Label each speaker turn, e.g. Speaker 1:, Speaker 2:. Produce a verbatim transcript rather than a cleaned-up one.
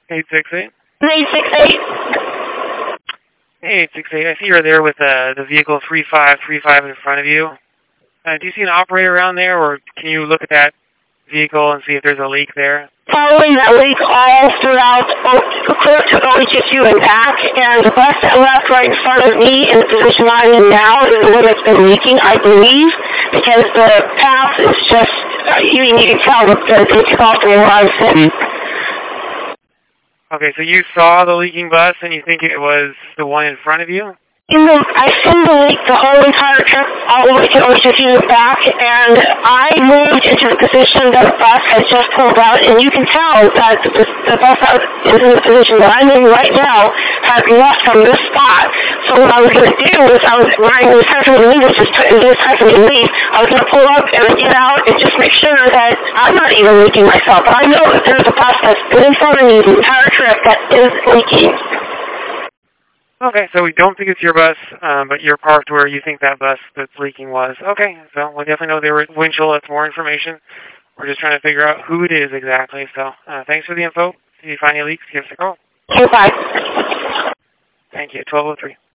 Speaker 1: eight six eight.
Speaker 2: eight six eight.
Speaker 1: Hey, eight six eight. I see you're there with uh, the vehicle three five three five in front of you. Uh, do you see an operator around there, or can you look at that vehicle and see if there's a leak there?
Speaker 2: Following that leak all throughout, clear to O H S U and back, and the bus that left right in front of me in the position I'm in now is the one that's been leaking, I believe, because the path is just, uh, you, you can tell that the it's off where I was sitting.
Speaker 1: Okay, so you saw the leaking bus and you think it was the one in front of you?
Speaker 2: In the, I've seen the leak the whole entire trip, all the way to O H S U and back, and I moved into the position that the bus had just pulled out, and you can tell that the, the bus that is in the position that I'm in right now had left from this spot. So what I was going to do was, I was, when I was time for me to leave, it was just it was time for me to leave, I was going to pull up and get out and just make sure that I'm not even leaking myself. But I know that there's a bus that's been in front of me the entire trip that is leaking.
Speaker 1: Okay, so we don't think it's your bus, um, but you're parked where you think that bus that's leaking was. Okay, so we definitely know they were at Winchell. That's more information. We're just trying to figure out who it is exactly. So uh, thanks for the info. If you find any leaks, give us a call.
Speaker 2: Okay, bye.
Speaker 1: Thank you. twelve oh three.